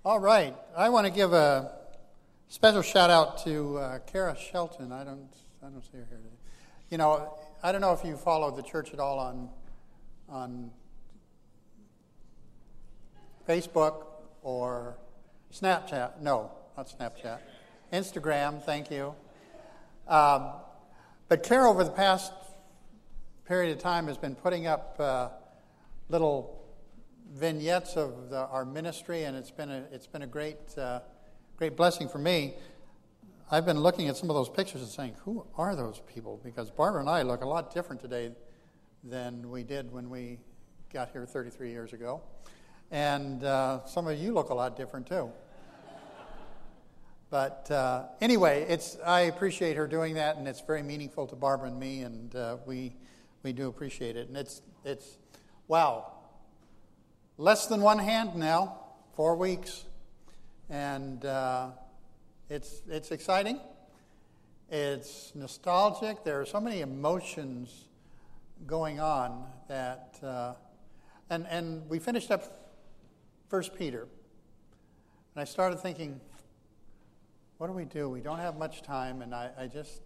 All right. I want to give a special shout out to Kara Shelton. I don't see her here today. You know, I don't know if you follow the church at all on Facebook or Snapchat. No, not Snapchat. Instagram, thank you. But Kara, over the past period of time, has been putting up little vignettes of our ministry, and it's been a great blessing for me. I've been looking at some of those pictures and saying, who are those people? Because Barbara and I look a lot different today than we did when we got here 33 years ago. And some of you look a lot different too. But anyway, I appreciate her doing that, and it's very meaningful to Barbara and me, and we do appreciate it. And it's wow. Less than one hand now, 4 weeks, and it's exciting. It's nostalgic. There are so many emotions going on that, and we finished up 1 Peter, and I started thinking, what do? We don't have much time, and I just,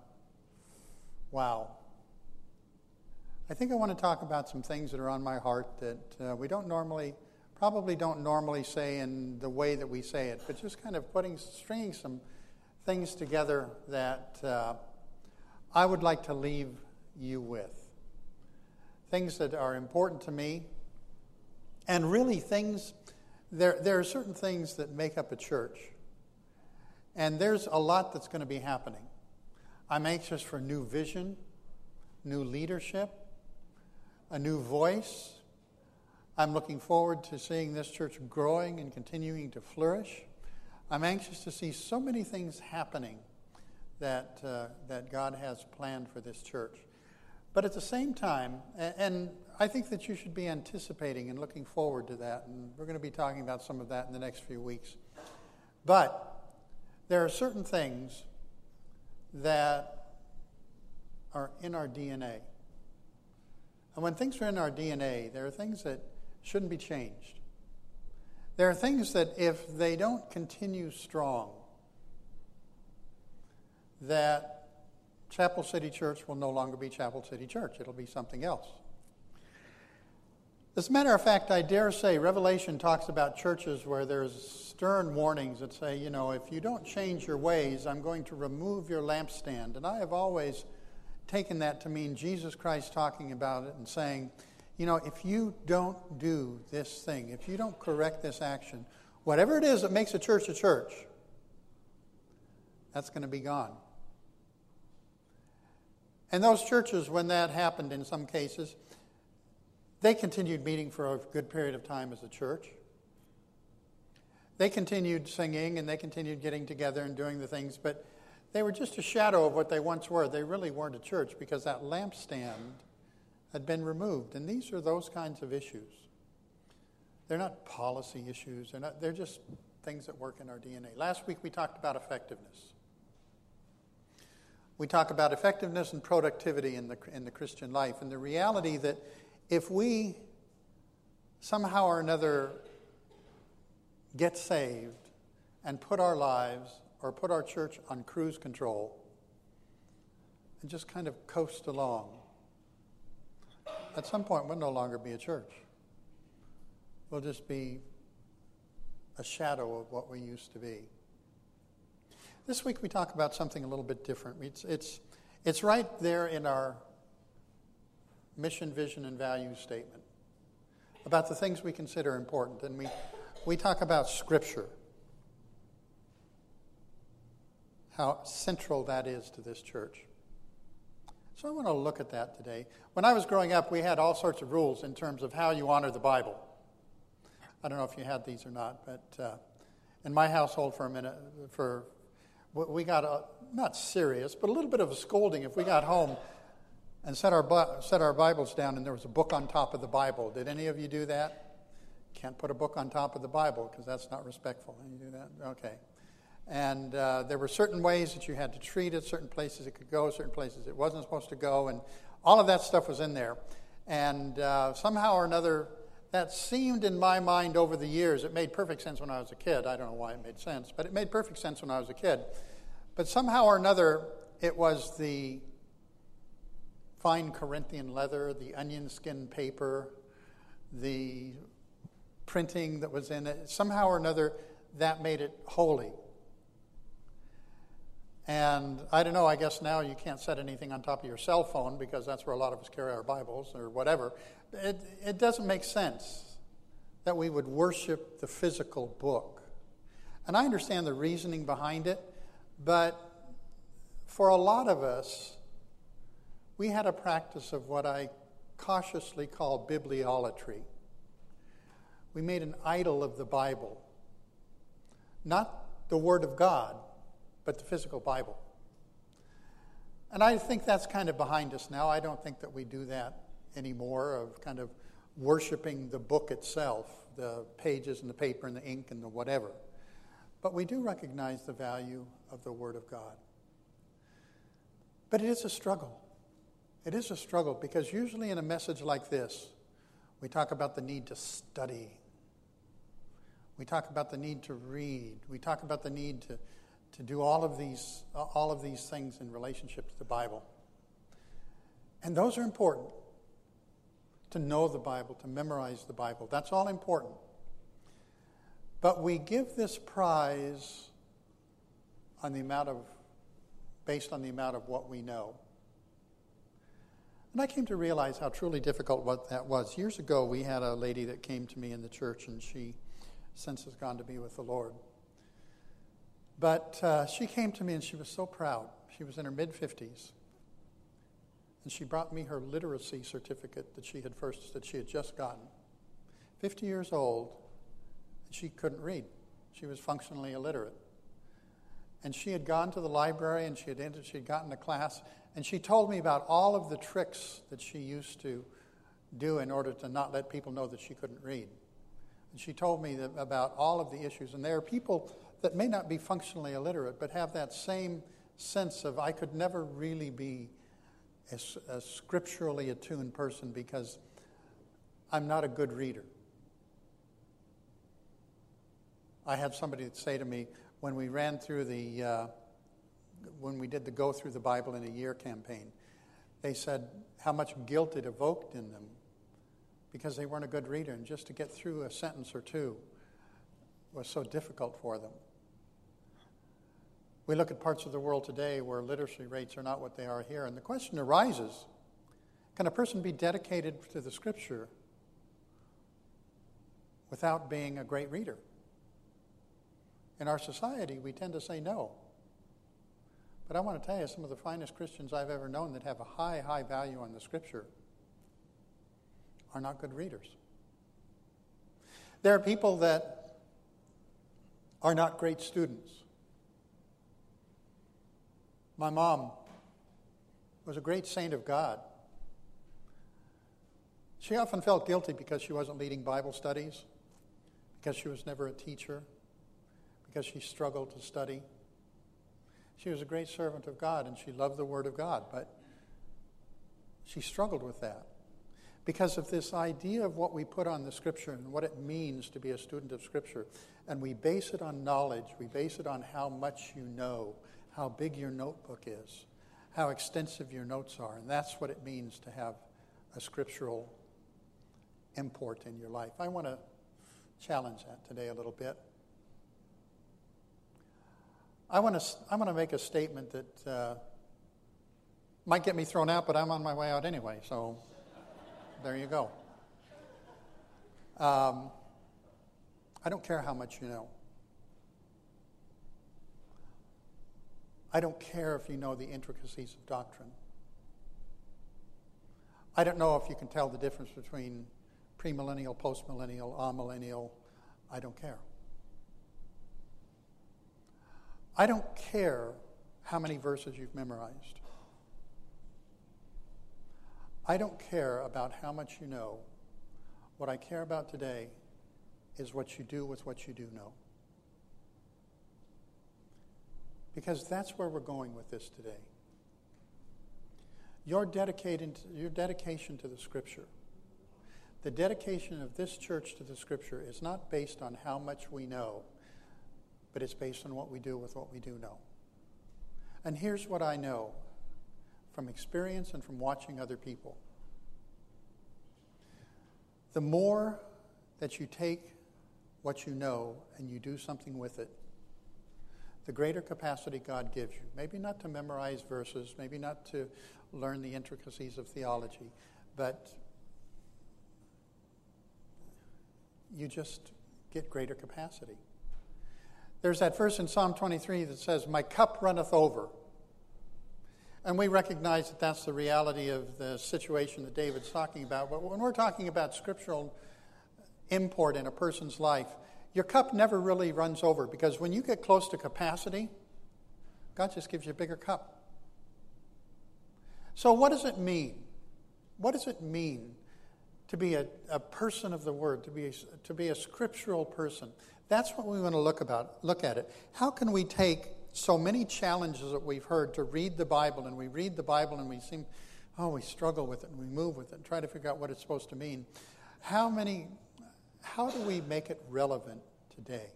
wow. I think I want to talk about some things that are on my heart that we probably don't normally say in the way that we say it, but just kind of stringing some things together that I would like to leave you with. Things that are important to me, and really there are certain things that make up a church, and there's a lot that's going to be happening. I'm anxious for new vision, new leadership, a new voice. I'm looking forward to seeing this church growing and continuing to flourish. I'm anxious to see so many things happening that God has planned for this church. But at the same time, and I think that you should be anticipating and looking forward to that, and we're going to be talking about some of that in the next few weeks. But there are certain things that are in our DNA. And when things are in our DNA, there are things that shouldn't be changed. There are things that if they don't continue strong, that Chapel City Church will no longer be Chapel City Church. It'll be something else. As a matter of fact, I dare say Revelation talks about churches where there's stern warnings that say, if you don't change your ways, I'm going to remove your lampstand. And I have always taken that to mean Jesus Christ talking about it and saying, if you don't do this thing, if you don't correct this action, whatever it is that makes a church, that's going to be gone. And those churches, when that happened in some cases, they continued meeting for a good period of time as a church. They continued singing and they continued getting together and doing the things, but they were just a shadow of what they once were. They really weren't a church because that lampstand had been removed. And these are those kinds of issues. They're not policy issues. They're just things that work in our DNA. Last week we talked about effectiveness. We talk about effectiveness and productivity in the Christian life, and the reality that if we somehow or another get saved and put our lives or put our church on cruise control and just kind of coast along, at some point we'll no longer be a church. We'll just be a shadow of what we used to be. This week we talk about something a little bit different. It's right there in our mission, vision, and value statement about the things we consider important. And we talk about Scripture, how central that is to this church. So I want to look at that today. When I was growing up, we had all sorts of rules in terms of how you honor the Bible. I don't know if you had these or not, but in my household we got not serious, but a little bit of a scolding if we got home and set our Bibles down and there was a book on top of the Bible. Did any of you do that? Can't put a book on top of the Bible because that's not respectful. You do that? Okay. And there were certain ways that you had to treat it, certain places it could go, certain places it wasn't supposed to go, and all of that stuff was in there. And somehow or another, that seemed in my mind over the years, it made perfect sense when I was a kid. I don't know why it made sense, but it made perfect sense when I was a kid. But somehow or another, it was the fine Corinthian leather, the onion skin paper, the printing that was in it. Somehow or another, that made it holy. And I don't know, I guess now you can't set anything on top of your cell phone because that's where a lot of us carry our Bibles or whatever. It doesn't make sense that we would worship the physical book. And I understand the reasoning behind it, but for a lot of us, we had a practice of what I cautiously call bibliolatry. We made an idol of the Bible. Not the Word of God, but the physical Bible. And I think that's kind of behind us now. I don't think that we do that anymore, of kind of worshiping the book itself, the pages and the paper and the ink and the whatever. But we do recognize the value of the Word of God. But it is a struggle. It is a struggle because usually in a message like this, we talk about the need to study. We talk about the need to read. We talk about the need to do all of these things in relationship to the Bible. And those are important. To know the Bible, to memorize the Bible. That's all important. But we give this prize based on the amount of what we know. And I came to realize how truly difficult what that was. Years ago, we had a lady that came to me in the church, and she since has gone to be with the Lord. But she came to me, and she was so proud. She was in her mid-50s. And she brought me her literacy certificate that she had just gotten. 50 years old, and she couldn't read. She was functionally illiterate. And she had gone to the library, and she had gotten a class, and she told me about all of the tricks that she used to do in order to not let people know that she couldn't read. And she told me about all of the issues. And there are people that may not be functionally illiterate, but have that same sense of, I could never really be a scripturally attuned person because I'm not a good reader. I had somebody say to me when we did the Go Through the Bible in a Year campaign, they said how much guilt it evoked in them because they weren't a good reader, and just to get through a sentence or two was so difficult for them. We look at parts of the world today where literacy rates are not what they are here, and the question arises, can a person be dedicated to the Scripture without being a great reader? In our society, we tend to say no. But I want to tell you, some of the finest Christians I've ever known that have a high, high value on the Scripture are not good readers. There are people that are not great students. My mom was a great saint of God. She often felt guilty because she wasn't leading Bible studies, because she was never a teacher, because she struggled to study. She was a great servant of God, and she loved the Word of God, but she struggled with that because of this idea of what we put on the Scripture and what it means to be a student of Scripture. And we base it on knowledge. We base it on how much you know, how big your notebook is, how extensive your notes are. And that's what it means to have a scriptural import in your life. I want to challenge that today a little bit. I want to make a statement that might get me thrown out, but I'm on my way out anyway, so there you go. I don't care how much you know. I don't care if you know the intricacies of doctrine. I don't know if you can tell the difference between premillennial, postmillennial, amillennial. I don't care. I don't care how many verses you've memorized. I don't care about how much you know. What I care about today is what you do with what you do know. Because that's where we're going with this today. Your dedication to the Scripture, The dedication of this church to the Scripture is not based on how much we know, but it's based on what we do with what we do know. And here's what I know from experience and from watching other people. The more that you take what you know and you do something with it, the greater capacity God gives you. Maybe not to memorize verses, maybe not to learn the intricacies of theology, but you just get greater capacity. There's that verse in Psalm 23 that says, "My cup runneth over." And we recognize that that's the reality of the situation that David's talking about. But when we're talking about scriptural import in a person's life, your cup never really runs over, because when you get close to capacity, God just gives you a bigger cup. So what does it mean? What does it mean to be a person of the Word, to be a scriptural person? That's what we want to look at it. How can we take so many challenges that we've heard to read the Bible, and we read the Bible and we struggle with it and we move with it and try to figure out what it's supposed to mean. How do we make it relevant today?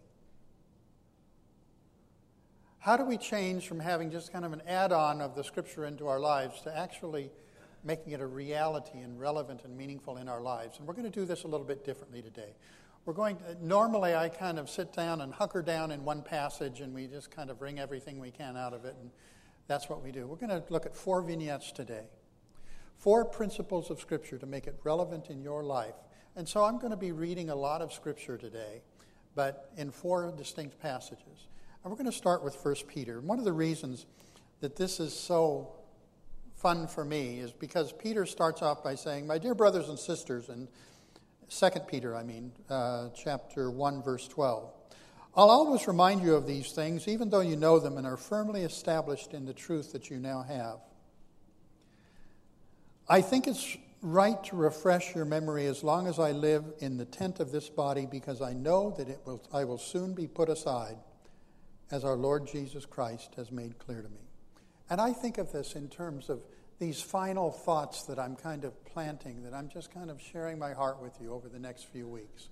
How do we change from having just kind of an add-on of the Scripture into our lives to actually making it a reality and relevant and meaningful in our lives? And we're going to do this a little bit differently today. Normally I kind of sit down and hunker down in one passage and we just kind of wring everything we can out of it, and that's what we do. We're going to look at 4 vignettes today. 4 principles of Scripture to make it relevant in your life. And so I'm going to be reading a lot of Scripture today, but in 4 distinct passages. And we're going to start with 1 Peter. One of the reasons that this is so fun for me is because Peter starts off by saying, "My dear brothers and sisters," and 2 Peter, chapter 1, verse 12. "I'll always remind you of these things, even though you know them and are firmly established in the truth that you now have. I think it's right to refresh your memory as long as I live in the tent of this body, because I know that I will soon be put aside, as our Lord Jesus Christ has made clear to me." And I think of this in terms of these final thoughts that I'm kind of planting, that I'm just kind of sharing my heart with you over the next few weeks.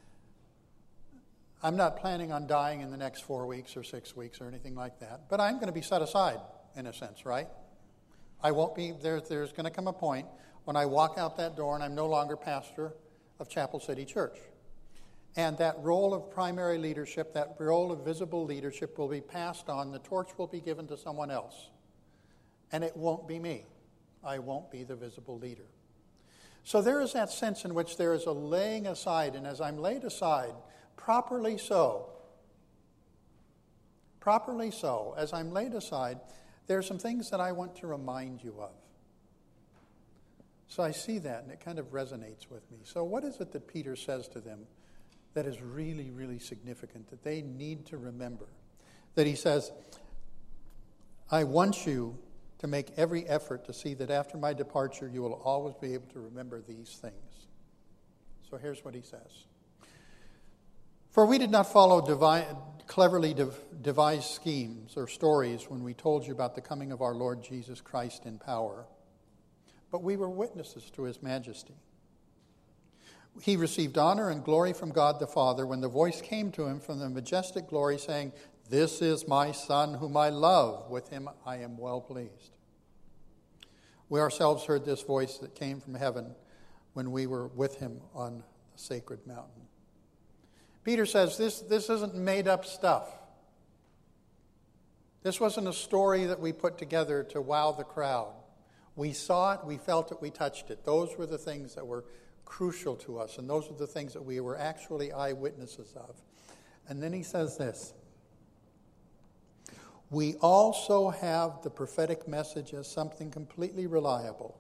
I'm not planning on dying in the next 4 weeks or 6 weeks or anything like that, but I'm going to be set aside in a sense, right? I won't be there. There's going to come a point when I walk out that door and I'm no longer pastor of Chapel City Church. And that role of primary leadership, that role of visible leadership will be passed on. The torch will be given to someone else. And it won't be me. I won't be the visible leader. So there is that sense in which there is a laying aside, and as I'm laid aside, properly so, as I'm laid aside, there are some things that I want to remind you of. So I see that, and it kind of resonates with me. So what is it that Peter says to them that is really, really significant, that they need to remember? That he says, "I want you to make every effort to see that after my departure you will always be able to remember these things." So here's what he says. "For we did not follow cleverly devised schemes or stories when we told you about the coming of our Lord Jesus Christ in power, but we were witnesses to his majesty. He received honor and glory from God the Father when the voice came to him from the majestic glory saying, 'This is my Son whom I love. With him I am well pleased.' We ourselves heard this voice that came from heaven when we were with him on the sacred mountain." Peter says this isn't made up stuff. This wasn't a story that we put together to wow the crowd. We saw it, we felt it, we touched it. Those were the things that were crucial to us, and those are the things that we were actually eyewitnesses of. And then he says this, "We also have the prophetic message as something completely reliable.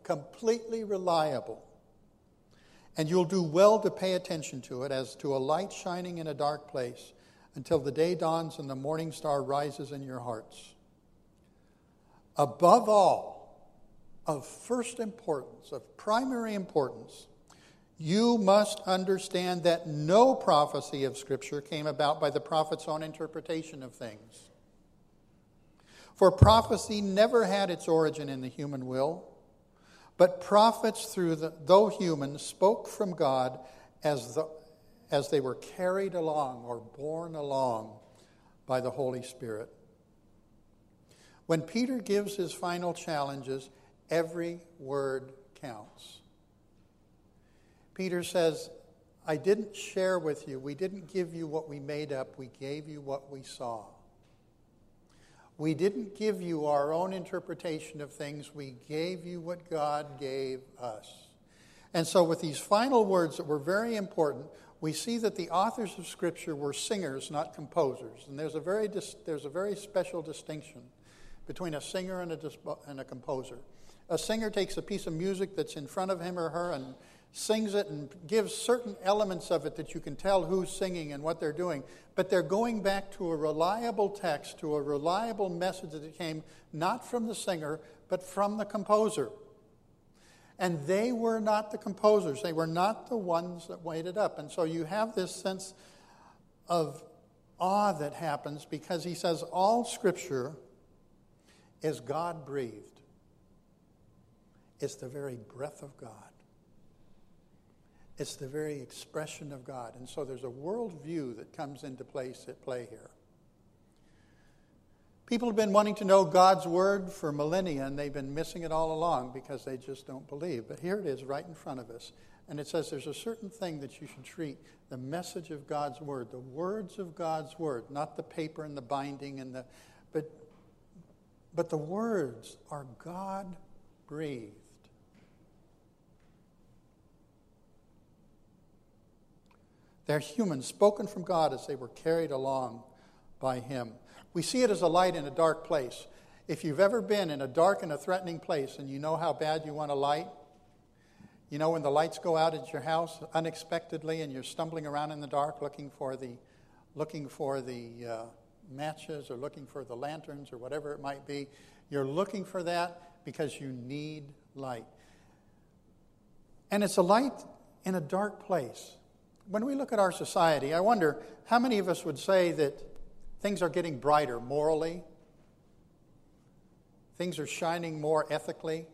And you'll do well to pay attention to it as to a light shining in a dark place until the day dawns and the morning star rises in your hearts. Above all, of first importance, of primary importance, you must understand that no prophecy of Scripture came about by the prophet's own interpretation of things. For prophecy never had its origin in the human will, But prophets, though human, spoke from God as they were carried along or borne along by the Holy Spirit. When Peter gives his final challenges, every word counts. Peter says, I didn't share with you, we didn't give you what we made up, we gave you what we saw. We didn't give you our own interpretation of things, we gave you what God gave us. And so with these final words that were very important, we see that the authors of Scripture were singers, not composers. And there's a very special distinction between a singer and a composer. A singer takes a piece of music that's in front of him or her and sings it and gives certain elements of it that you can tell who's singing and what they're doing. But they're going back to a reliable text, to a reliable message that came not from the singer, but from the composer. And they were not the composers. They were not the ones that made it up. And so you have this sense of awe that happens because he says all Scripture is God-breathed. It's the very breath of God. It's the very expression of God. And so there's a worldview that comes into place at play here. People have been wanting to know God's Word for millennia, and they've been missing it all along because they just don't believe. But here it is right in front of us. And it says there's a certain thing that you should treat, the message of God's Word, the words of God's Word, not the paper and the binding, but the words are God-breathed. They're human, spoken from God as they were carried along by Him. We see it as a light in a dark place. If you've ever been in a dark and a threatening place and you know how bad you want a light, you know when the lights go out at your house unexpectedly and you're stumbling around in the dark looking for the matches or looking for the lanterns or whatever it might be, you're looking for that because you need light. And it's a light in a dark place. When we look at our society, I wonder how many of us would say that things are getting brighter morally? Things are shining more ethically?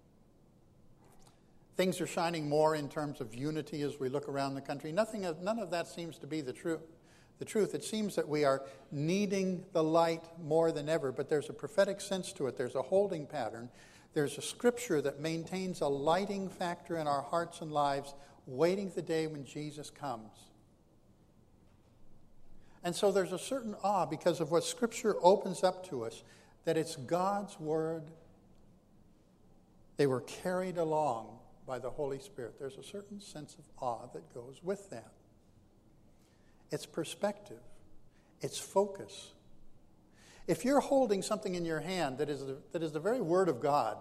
Things are shining more in terms of unity as we look around the country? None of that seems to be the truth. It seems that we are needing the light more than ever, but there's a prophetic sense to it. There's a holding pattern. There's a Scripture that maintains a lighting factor in our hearts and lives, waiting the day when Jesus comes. And so there's a certain awe because of what Scripture opens up to us, that it's God's Word. They were carried along by the Holy Spirit. There's a certain sense of awe that goes with that. It's perspective. It's focus. If you're holding something in your hand that is the very Word of God,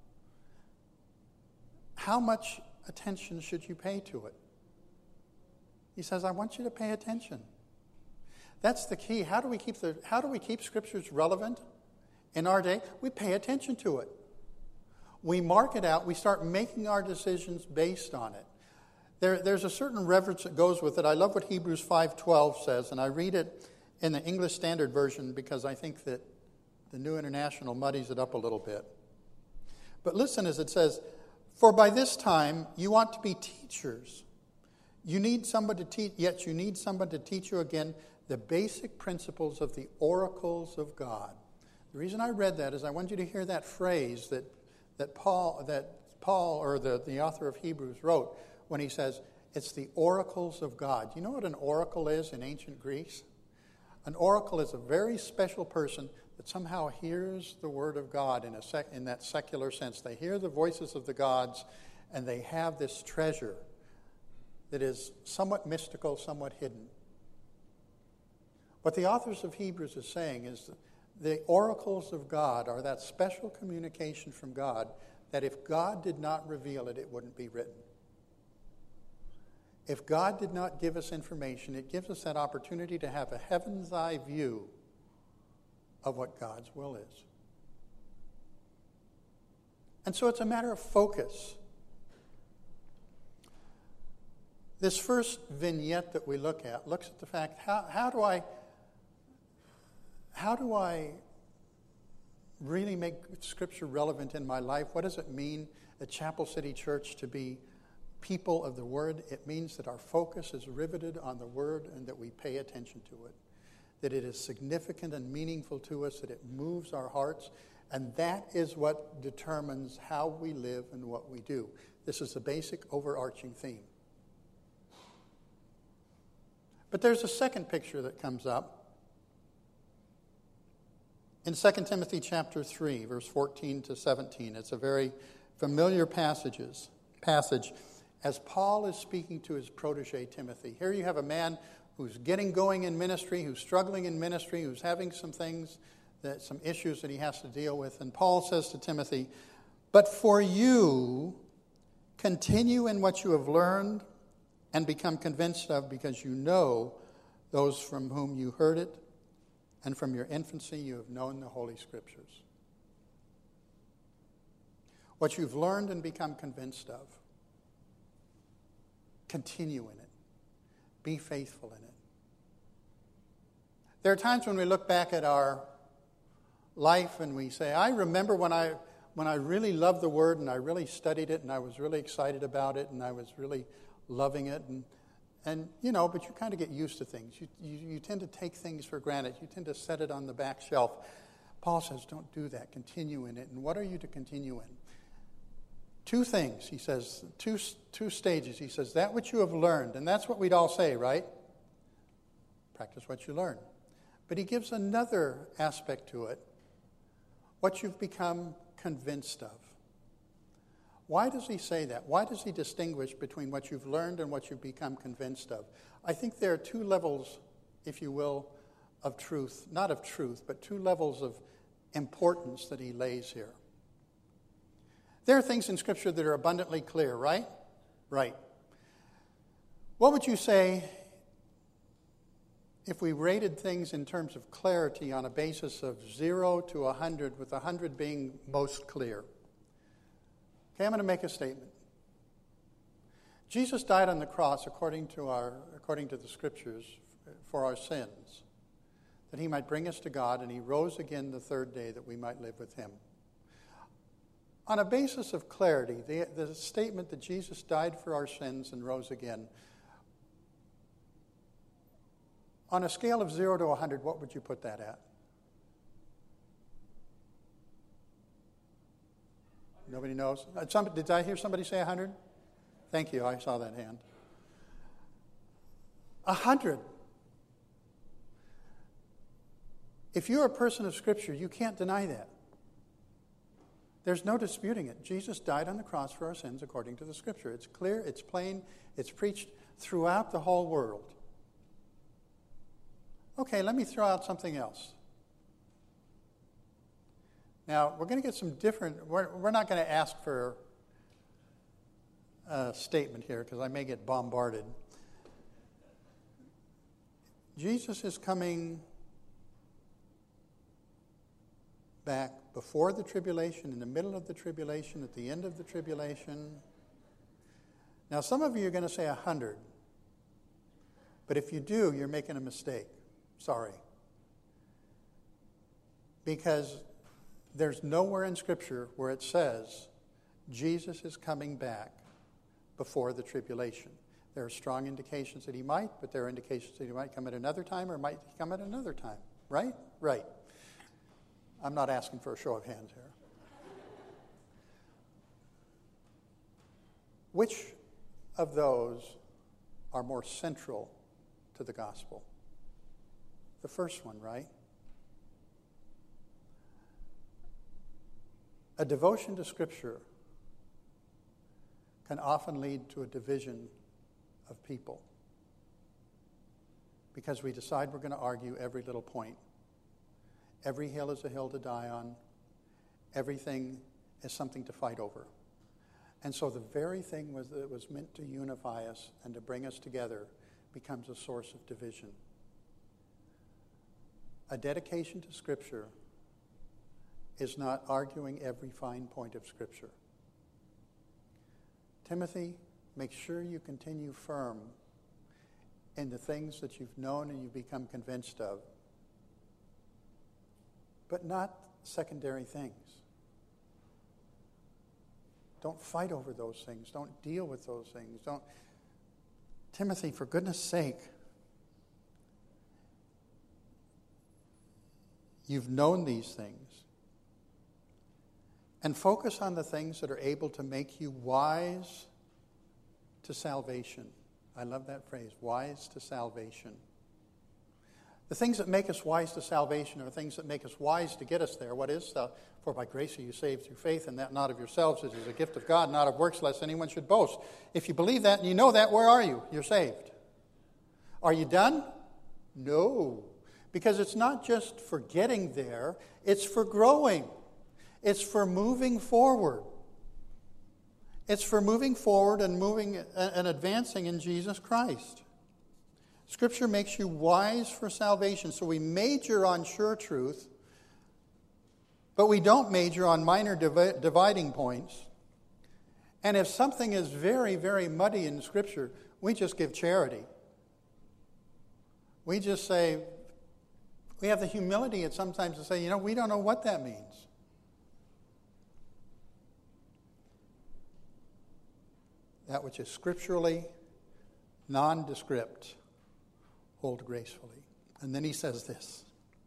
how much attention should you pay to it? He says, I want you to pay attention. That's the key. How do we keep Scriptures relevant in our day? We pay attention to it. We mark it out. We start making our decisions based on it. There's a certain reverence that goes with it. I love what Hebrews 5:12 says, and I read it in the English Standard Version because I think that the New International muddies it up a little bit. But listen as it says, for by this time you ought to be teachers. You need someone to teach, yet you need someone to teach you again the basic principles of the oracles of God. The reason I read that is I want you to hear that phrase that Paul or the author of Hebrews wrote when he says, it's the oracles of God. You know what an oracle is in ancient Greece? An oracle is a very special person that somehow hears the word of God in that secular sense. They hear the voices of the gods, and they have this treasure that is somewhat mystical, somewhat hidden. What the authors of Hebrews is saying is that the oracles of God are that special communication from God that if God did not reveal it, it wouldn't be written. If God did not give us information, it gives us that opportunity to have a heaven's eye view of what God's will is. And so it's a matter of focus. This first vignette that we look at looks at the fact, how do I really make Scripture relevant in my life? What does it mean at Chapel City Church to be people of the Word? It means that our focus is riveted on the Word and that we pay attention to it, that it is significant and meaningful to us, that it moves our hearts, and that is what determines how we live and what we do. This is the basic overarching theme. But there's a second picture that comes up in 2 Timothy chapter 3, verse 14 to 17. It's a very familiar passage as Paul is speaking to his protege Timothy. Here you have a man who's getting going in ministry, who's struggling in ministry, who's having some issues that he has to deal with. And Paul says to Timothy, "But for you, continue in what you have learned and become convinced of, because you know those from whom you heard it, and from your infancy you have known the Holy Scriptures." What you've learned and become convinced of, continue in it. Be faithful in it. There are times when we look back at our life and we say, I remember when I really loved the Word and I really studied it and I was really excited about it and I was really loving it. And but you kind of get used to things. You tend to take things for granted. You tend to set it on the back shelf. Paul says, don't do that. Continue in it. And what are you to continue in? Two things, he says, two stages. He says, that which you have learned, and that's what we'd all say, right? Practice what you learn. But he gives another aspect to it, what you've become convinced of. Why does he say that? Why does he distinguish between what you've learned and what you've become convinced of? I think there are two levels, if you will, of truth. Not of truth, but two levels of importance that he lays here. There are things in Scripture that are abundantly clear, right? Right. What would you say if we rated things in terms of clarity on a basis of 0 to 100, with 100 being most clear? Okay, I'm going to make a statement. Jesus died on the cross according to the Scriptures for our sins, that he might bring us to God, and he rose again the third day that we might live with him. On a basis of clarity, the statement that Jesus died for our sins and rose again, on a scale of 0 to 100, what would you put that at? Nobody knows? Did I hear somebody say 100? Thank you, I saw that hand. 100. If you're a person of Scripture, you can't deny that. There's no disputing it. Jesus died on the cross for our sins according to the Scripture. It's clear, it's plain, it's preached throughout the whole world. Okay, let me throw out something else. Now, we're going to get some different... We're not going to ask for a statement here because I may get bombarded. Jesus is coming back before the tribulation, in the middle of the tribulation, at the end of the tribulation. Now, some of you are going to say 100. But if you do, you're making a mistake. Sorry. Because there's nowhere in Scripture where it says Jesus is coming back before the tribulation. There are strong indications that he might, but there are indications that he might come at another time or might come at another time. Right? Right. I'm not asking for a show of hands here. Which of those are more central to the gospel? The first one, right? A devotion to Scripture can often lead to a division of people because we decide we're going to argue every little point. Every hill is a hill to die on. Everything is something to fight over. And so the very thing that was meant to unify us and to bring us together becomes a source of division. A dedication to Scripture is not arguing every fine point of Scripture. Timothy, make sure you continue firm in the things that you've known and you've become convinced of. But not secondary things. Don't fight over those things. Don't deal with those things. Timothy, for goodness sake, you've known these things. And focus on the things that are able to make you wise to salvation. I love that phrase, wise to salvation. The things that make us wise to salvation are things that make us wise to get us there. What is that? For by grace are you saved through faith, and that not of yourselves. It is a gift of God, not of works, lest anyone should boast. If you believe that and you know that, where are you? You're saved. Are you done? No. Because it's not just for getting there, it's for growing. It's for moving forward. It's for moving forward and moving and advancing in Jesus Christ. Scripture makes you wise for salvation. So we major on sure truth, but we don't major on minor dividing points. And if something is very, very muddy in Scripture, we just give charity. We just say, we have the humility at sometimes to say, we don't know what that means. That which is scripturally nondescript, hold gracefully. And then he says this.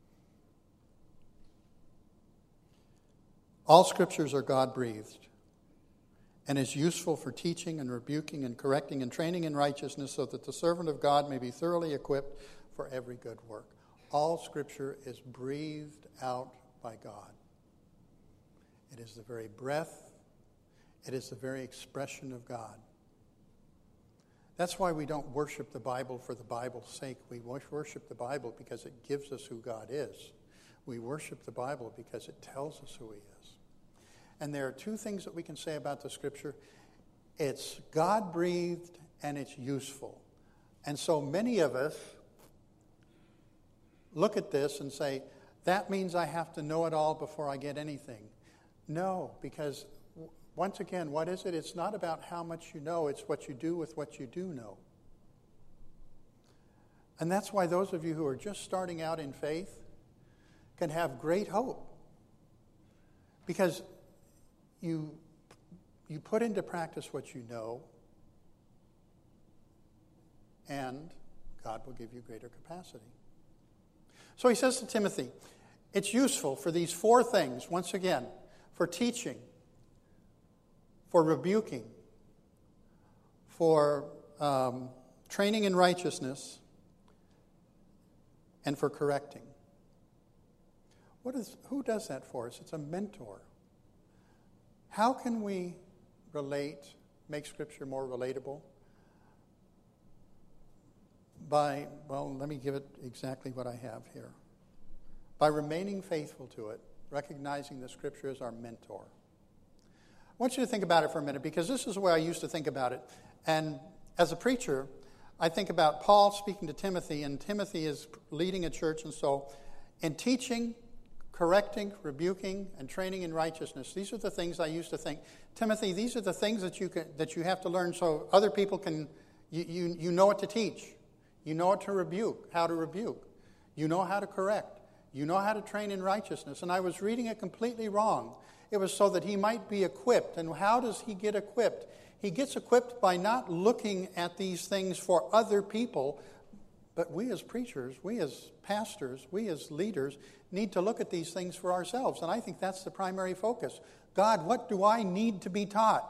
All scriptures are God-breathed and is useful for teaching and rebuking and correcting and training in righteousness so that the servant of God may be thoroughly equipped for every good work. All scripture is breathed out by God. It is the very breath, it is the very expression of God. That's why we don't worship the Bible for the Bible's sake. We worship the Bible because it gives us who God is. We worship the Bible because it tells us who He is. And there are two things that we can say about the Scripture. It's God-breathed and it's useful. And so many of us look at this and say, that means I have to know it all before I get anything. No, because once again, what is it? It's not about how much you know, it's what you do with what you do know. And that's why those of you who are just starting out in faith can have great hope. Because you put into practice what you know, and God will give you greater capacity. So he says to Timothy, it's useful for these four things, once again, for teaching, for rebuking, for training in righteousness, and for correcting. Who does that for us? It's a mentor. How can we make Scripture more relatable? Let me give it exactly what I have here. By remaining faithful to it, recognizing the Scripture as our mentor. I want you to think about it for a minute, because this is the way I used to think about it. And as a preacher, I think about Paul speaking to Timothy, and Timothy is leading a church, and so in teaching, correcting, rebuking, and training in righteousness, these are the things I used to think. Timothy, these are the things that you have to learn so other people can, you know what to teach. You know what to rebuke, how to rebuke. You know how to correct. You know how to train in righteousness. And I was reading it completely wrong. It was so that he might be equipped. And how does he get equipped? He gets equipped by not looking at these things for other people, but we as preachers, we as pastors, we as leaders need to look at these things for ourselves. And I think that's the primary focus. God, what do I need to be taught?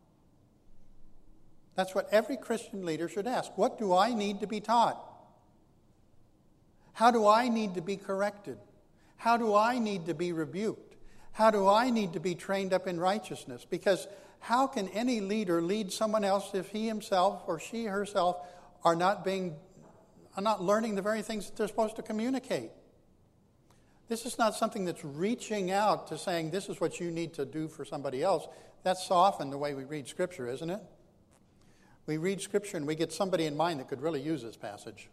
That's what every Christian leader should ask. What do I need to be taught? How do I need to be corrected? How do I need to be rebuked? How do I need to be trained up in righteousness? Because how can any leader lead someone else if he himself or she herself are not learning the very things that they're supposed to communicate? This is not something that's reaching out to saying this is what you need to do for somebody else. That's so often the way we read Scripture, isn't it? We read Scripture and we get somebody in mind that could really use this passage.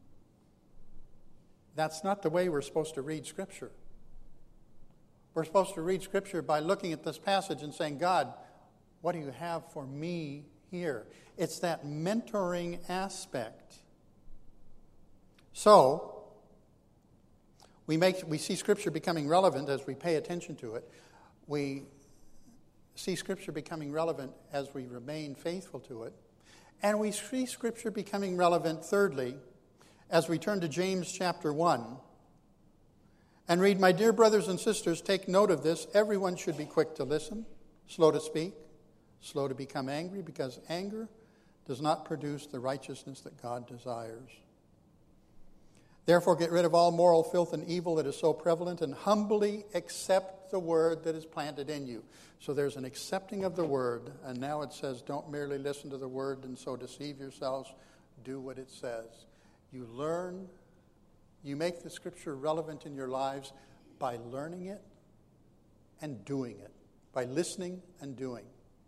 That's not the way we're supposed to read Scripture. We're supposed to read Scripture by looking at this passage and saying, God, what do you have for me here? It's that mentoring aspect. So, We see Scripture becoming relevant as we pay attention to it. We see Scripture becoming relevant as we remain faithful to it. And we see Scripture becoming relevant, thirdly, as we turn to James chapter 1 and read, "My dear brothers and sisters, take note of this. Everyone should be quick to listen, slow to speak, slow to become angry, because anger does not produce the righteousness that God desires. Therefore, get rid of all moral filth and evil that is so prevalent, and humbly accept the word that is planted in you." So there's an accepting of the word, and now it says, don't merely listen to the word and so deceive yourselves. Do what it says. You learn, you make the Scripture relevant in your lives by learning it and doing it, by listening and doing.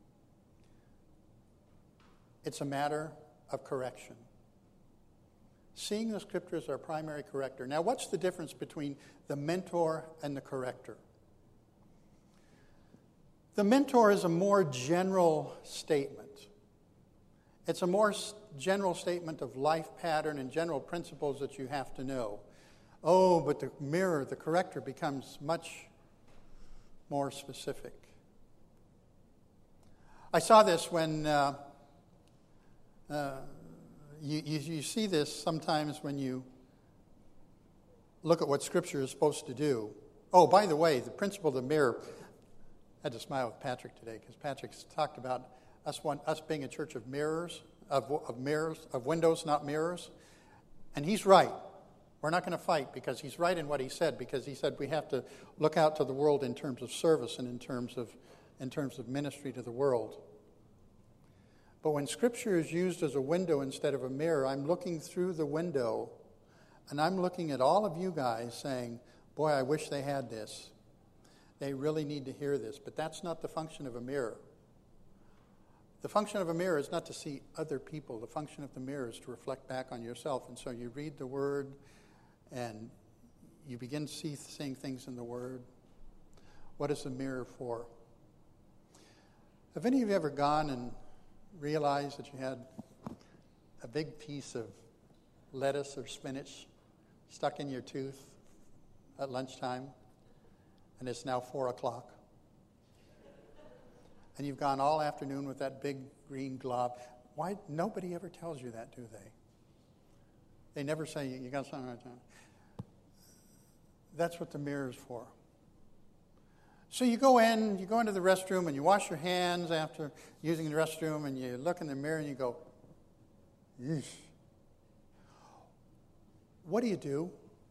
It's a matter of correction. Seeing the Scripture as our primary corrector. Now, what's the difference between the mentor and the corrector? The mentor is a more general statement. It's a more general statement of life pattern and general principles that you have to know. Oh, but the mirror, the corrector, becomes much more specific. I saw this when you see this sometimes when you look at what Scripture is supposed to do. Oh, by the way, the principle of the mirror. I had to smile with Patrick today because Patrick's talked about us being a church of mirrors, of mirrors, of windows, not mirrors. And he's right. We're not going to fight because he's right in what he said, because he said we have to look out to the world in terms of service and in terms of ministry to the world. But when Scripture is used as a window instead of a mirror, I'm looking through the window and I'm looking at all of you guys saying, boy, I wish they had this. They really need to hear this. But that's not the function of a mirror. The function of a mirror is not to see other people. The function of the mirror is to reflect back on yourself. And so you read the Word and you begin seeing things in the Word. What is the mirror for? Have any of you ever gone and realized that you had a big piece of lettuce or spinach stuck in your tooth at lunchtime, and it's now 4 o'clock? And you've gone all afternoon with that big green glob. Why? Nobody ever tells you that, do they? They never say, you got something right now. That's what the mirror is for. So you go into the restroom and you wash your hands after using the restroom, and you look in the mirror and you go, eesh. What do you do?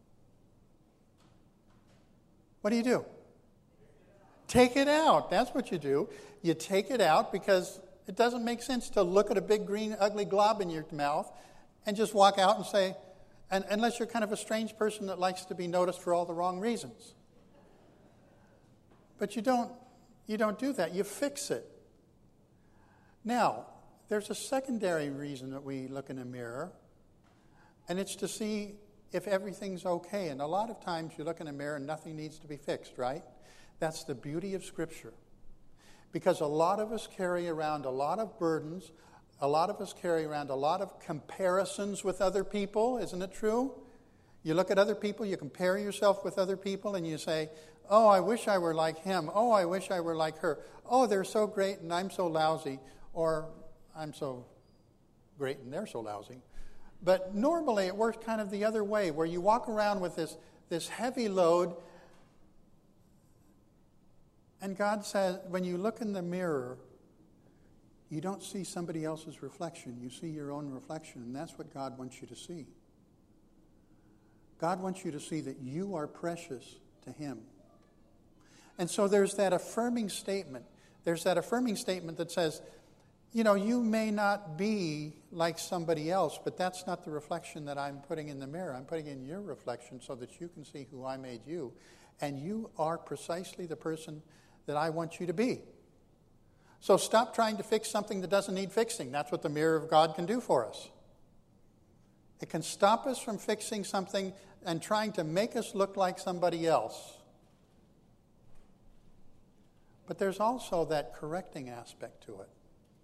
What do you do? Take it out. That's what you do. You take it out because it doesn't make sense to look at a big green ugly glob in your mouth and just walk out and say, and unless you're kind of a strange person that likes to be noticed for all the wrong reasons. But you don't do that. You fix it. Now, there's a secondary reason that we look in a mirror, and it's to see if everything's okay. And a lot of times you look in a mirror and nothing needs to be fixed, right? That's the beauty of Scripture. Because a lot of us carry around a lot of burdens. A lot of us carry around a lot of comparisons with other people. Isn't it true? You look at other people, you compare yourself with other people, and you say, oh, I wish I were like him. Oh, I wish I were like her. Oh, they're so great and I'm so lousy. Or I'm so great and they're so lousy. But normally it works kind of the other way, where you walk around with this heavy load. And God says, when you look in the mirror, you don't see somebody else's reflection. You see your own reflection. And that's what God wants you to see. God wants you to see that you are precious to Him. And so there's that affirming statement. There's that affirming statement that says, you may not be like somebody else, but that's not the reflection that I'm putting in the mirror. I'm putting in your reflection so that you can see who I made you. And you are precisely the person that I want you to be. So stop trying to fix something that doesn't need fixing. That's what the mirror of God can do for us. It can stop us from fixing something and trying to make us look like somebody else. But there's also that correcting aspect to it.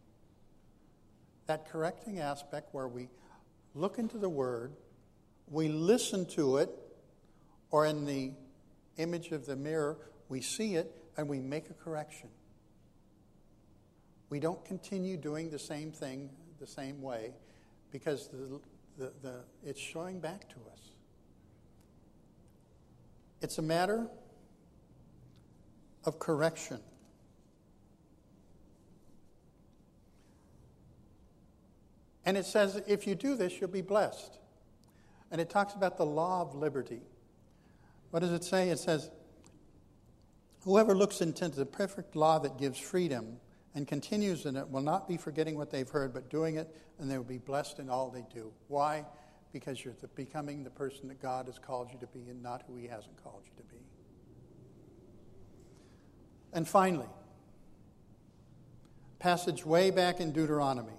That correcting aspect where we look into the Word, we listen to it, or in the image of the mirror, we see it and we make a correction. We don't continue doing the same thing the same way because it's showing back to us. It's a matter of correction. And it says, if you do this, you'll be blessed. And it talks about the law of liberty. What does it say? It says, whoever looks into the perfect law that gives freedom and continues in it will not be forgetting what they've heard, but doing it, and they will be blessed in all they do. Why? Because you're becoming the person that God has called you to be and not who He hasn't called you to be. And finally, passage way back in Deuteronomy.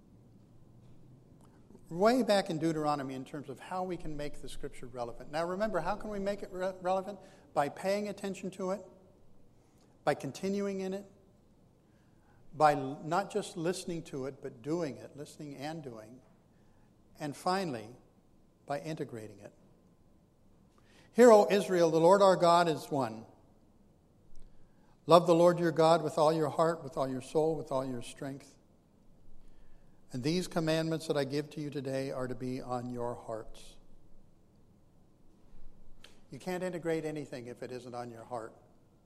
Way back in Deuteronomy in terms of how we can make the Scripture relevant. Now remember, how can we make it relevant? By paying attention to it, by continuing in it, by not just listening to it, but doing it, listening and doing, and finally, by integrating it. Hear, O Israel, the Lord our God is one. Love the Lord your God with all your heart, with all your soul, with all your strength. And these commandments that I give to you today are to be on your hearts. You can't integrate anything if it isn't on your heart.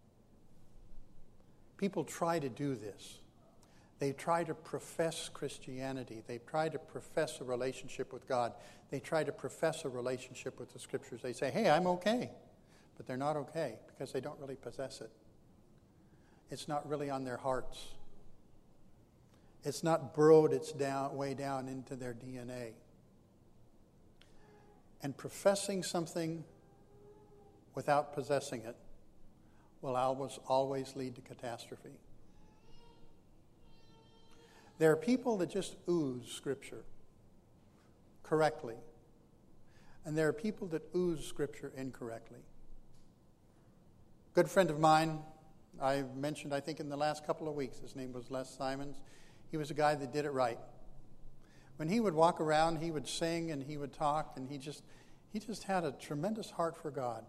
People try to do this. They try to profess Christianity. They try to profess a relationship with God. They try to profess a relationship with the Scriptures. They say, hey, I'm okay. But they're not okay because they don't really possess it. It's not really on their hearts. It's not burrowed way down into their DNA. And professing something without possessing it will always lead to catastrophe. There are people that just ooze Scripture correctly. And there are people that ooze Scripture incorrectly. A good friend of mine, I mentioned, I think in the last couple of weeks, his name was Les Simons. He was a guy that did it right. When he would walk around, he would sing and he would talk, and he just had a tremendous heart for God.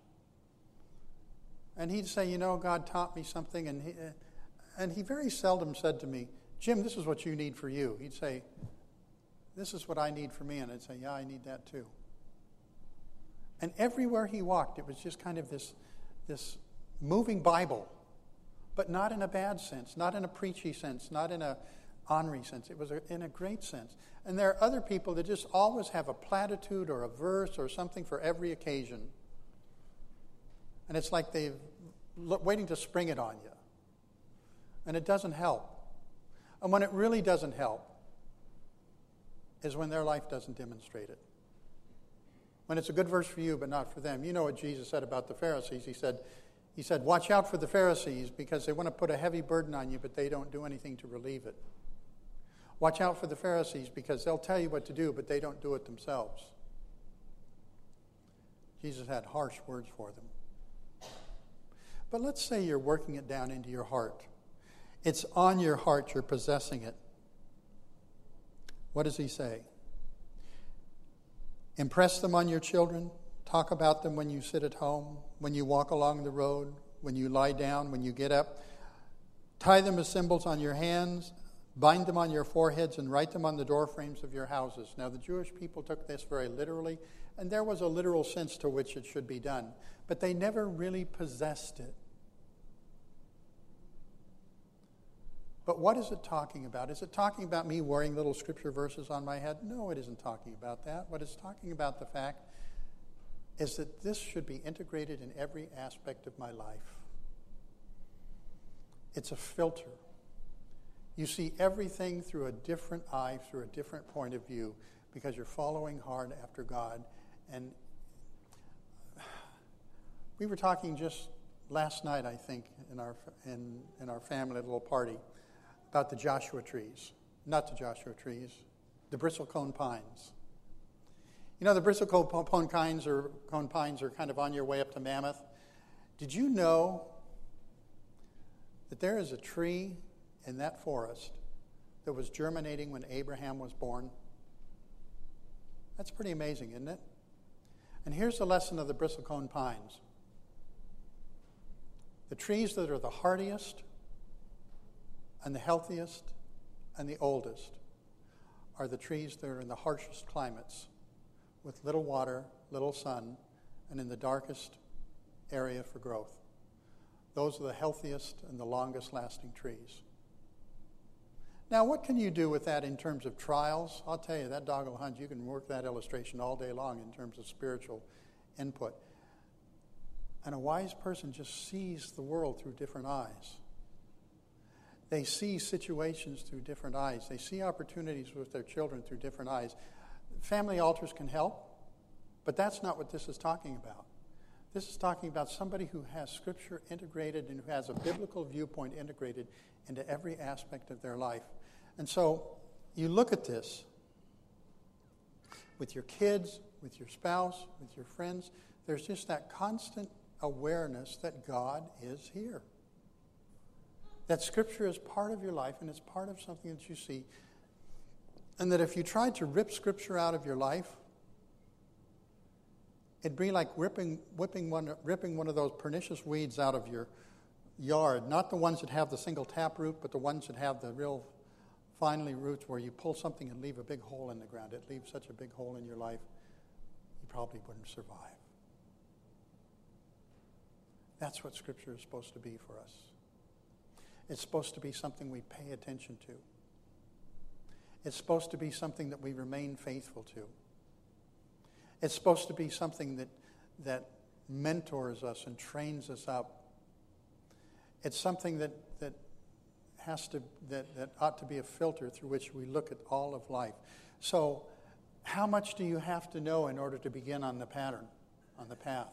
And he'd say, you know, God taught me something, and he very seldom said to me, Jim, this is what you need for you. He'd say, this is what I need for me, and I'd say, yeah, I need that too. And everywhere he walked, it was just kind of this moving Bible, but not in a bad sense, not in a preachy sense, not in a ornery sense. It was in a great sense. And there are other people that just always have a platitude or a verse or something for every occasion. And it's like they're waiting to spring it on you. And it doesn't help. And when it really doesn't help is when their life doesn't demonstrate it. When it's a good verse for you, but not for them. You know what Jesus said about the Pharisees. He said, watch out for the Pharisees because they want to put a heavy burden on you, but they don't do anything to relieve it. Watch out for the Pharisees because they'll tell you what to do, but they don't do it themselves. Jesus had harsh words for them. But let's say you're working it down into your heart. It's on your heart, you're possessing it. What does he say? Impress them on your children. Talk about them when you sit at home, when you walk along the road, when you lie down, when you get up. Tie them as symbols on your hands, bind them on your foreheads, and write them on the doorframes of your houses. Now, the Jewish people took this very literally, and there was a literal sense to which it should be done. But they never really possessed it. But what is it talking about? Is it talking about me wearing little scripture verses on my head? No, it isn't talking about that. What it's talking about, the fact, is that this should be integrated in every aspect of my life. It's a filter. You see everything through a different eye, through a different point of view, because you're following hard after God. And we were talking just last night, I think, in our family little party, about the Joshua trees. Not the Joshua trees, the bristlecone pines. You know, the bristlecone pines are kind of on your way up to Mammoth. Did you know that there is a tree in that forest that was germinating when Abraham was born? That's pretty amazing, isn't it? And here's the lesson of the bristlecone pines. The trees that are the hardiest and the healthiest and the oldest are the trees that are in the harshest climates with little water, little sun, and in the darkest area for growth. Those are the healthiest and the longest lasting trees. Now, what can you do with that in terms of trials? I'll tell you, that doggle hunt, you can work that illustration all day long in terms of spiritual input. And a wise person just sees the world through different eyes. They see situations through different eyes. They see opportunities with their children through different eyes. Family altars can help, but that's not what this is talking about. This is talking about somebody who has Scripture integrated and who has a biblical viewpoint integrated into every aspect of their life. And so you look at this with your kids, with your spouse, with your friends. There's just that constant awareness that God is here. That Scripture is part of your life and it's part of something that you see. And that if you tried to rip Scripture out of your life, it'd be like ripping one of those pernicious weeds out of your yard. Not the ones that have the single tap root, but the ones that have the real finely roots where you pull something and leave a big hole in the ground. It leaves such a big hole in your life, you probably wouldn't survive. That's what Scripture is supposed to be for us. It's supposed to be something we pay attention to. It's supposed to be something that we remain faithful to. It's supposed to be something that mentors us and trains us up. It's something that ought to be a filter through which we look at all of life. So, how much do you have to know in order to begin on the pattern, on the path?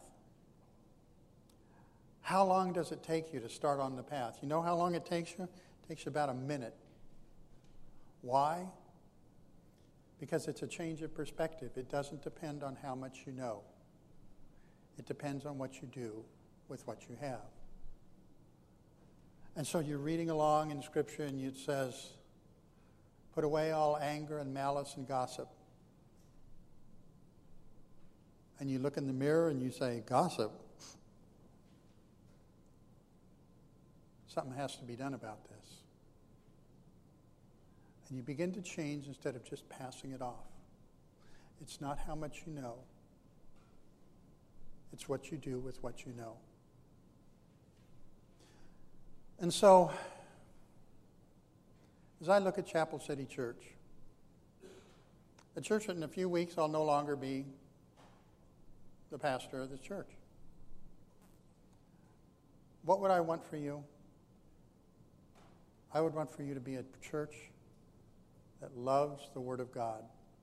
How long does it take you to start on the path? You know how long it takes you? It takes you about a minute. Why? Because it's a change of perspective. It doesn't depend on how much you know. It depends on what you do with what you have. And so you're reading along in Scripture and it says, put away all anger and malice and gossip. And you look in the mirror and you say, gossip? Something has to be done about this. And you begin to change instead of just passing it off. It's not how much you know. It's what you do with what you know. And so, as I look at Chapel City Church, the church that in a few weeks I'll no longer be the pastor of the church. What would I want for you? I would want for you to be a church that loves the Word of God.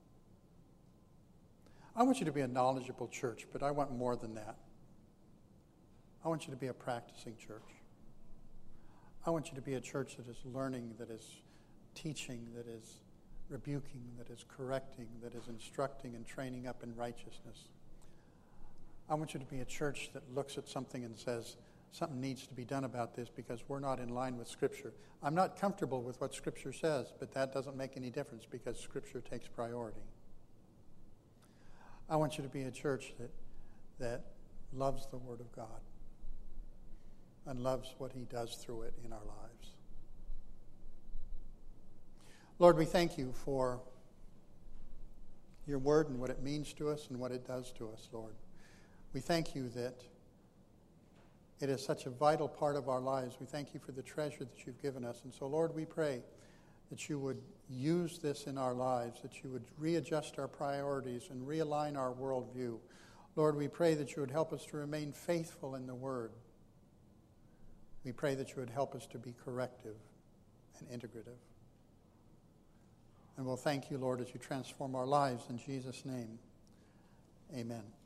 I want you to be a knowledgeable church, but I want more than that. I want you to be a practicing church. I want you to be a church that is learning, that is teaching, that is rebuking, that is correcting, that is instructing and training up in righteousness. I want you to be a church that looks at something and says, something needs to be done about this because we're not in line with Scripture. I'm not comfortable with what Scripture says, but that doesn't make any difference because Scripture takes priority. I want you to be a church that loves the Word of God and loves what He does through it in our lives. Lord, we thank you for your Word and what it means to us and what it does to us, Lord. We thank you that it is such a vital part of our lives. We thank you for the treasure that you've given us. And so, Lord, we pray that you would use this in our lives, that you would readjust our priorities and realign our worldview. Lord, we pray that you would help us to remain faithful in the Word. We pray that you would help us to be corrective and integrative. And we'll thank you, Lord, as you transform our lives. In Jesus' name, amen.